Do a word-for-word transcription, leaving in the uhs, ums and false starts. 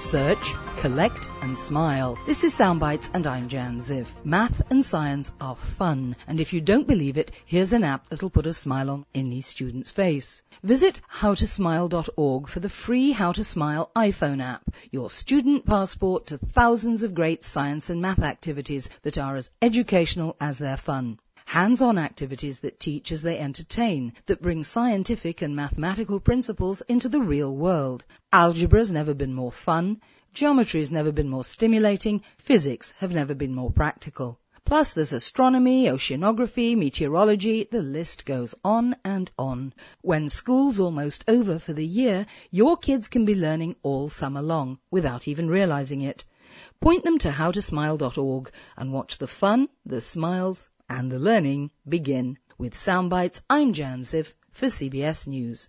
Search, collect and smile. This is Soundbites and I'm Jan Ziv. Math and science are fun, and if you don't believe it, here's an app that'll put a smile on any student's face. Visit how to smile dot org for the free How to Smile iPhone app, your student passport to thousands of great science and math activities that are as educational as they're fun. Hands-on activities that teach as they entertain, that bring scientific and mathematical principles into the real world. Algebra's never been more fun, geometry's never been more stimulating, physics have never been more practical. Plus there's astronomy, oceanography, meteorology, the list goes on and on. When school's almost over for the year, your kids can be learning all summer long without even realizing it. Point them to how to smile dot org and watch the fun, the smiles, and the learning begin. With Soundbites, I'm Jan Ziv for C B S News.